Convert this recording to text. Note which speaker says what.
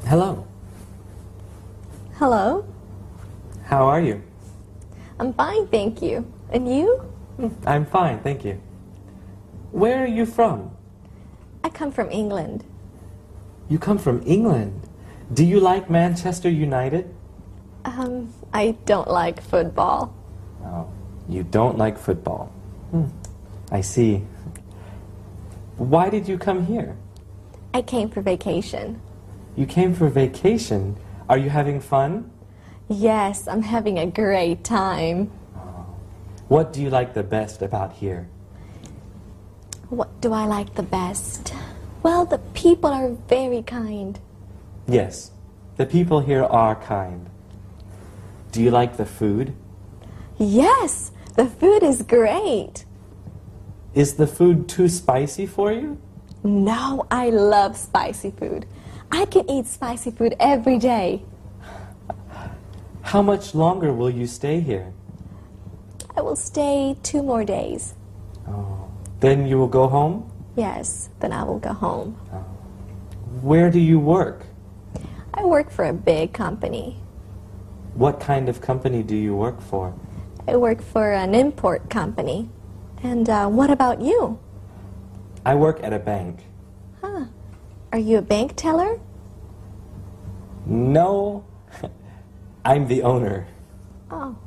Speaker 1: Hello.
Speaker 2: Hello.
Speaker 1: How are you?
Speaker 2: I'm fine, thank you. And you?
Speaker 1: I'm fine, thank you. Where are you from?
Speaker 2: I come from England.
Speaker 1: You come from England. Do you like Manchester United?
Speaker 2: I don't like football.
Speaker 1: Oh, you don't like football. I see. Why did you come here?
Speaker 2: I came for vacation.
Speaker 1: You came for vacation. Are you having fun?
Speaker 2: Yes, I'm having a great time.
Speaker 1: What do you like the best about here?
Speaker 2: What do I like the best? Well, the people are very kind.
Speaker 1: Yes, the people here are kind. Do you like the food?
Speaker 2: Yes, the food is great.
Speaker 1: Is the food too spicy for you?
Speaker 2: No, I love spicy food. I can eat spicy food every day.
Speaker 1: How much longer will you stay here?
Speaker 2: I will stay 2 more days.
Speaker 1: Oh, then you will go home?
Speaker 2: Yes, then I will go home.
Speaker 1: Where do you work?
Speaker 2: I work for a big company.
Speaker 1: What kind of company do you work for?
Speaker 2: I work for an import company. And what about you?
Speaker 1: I work at a bank.
Speaker 2: Huh. Are you a bank teller?
Speaker 1: No, I'm the owner.
Speaker 2: Oh.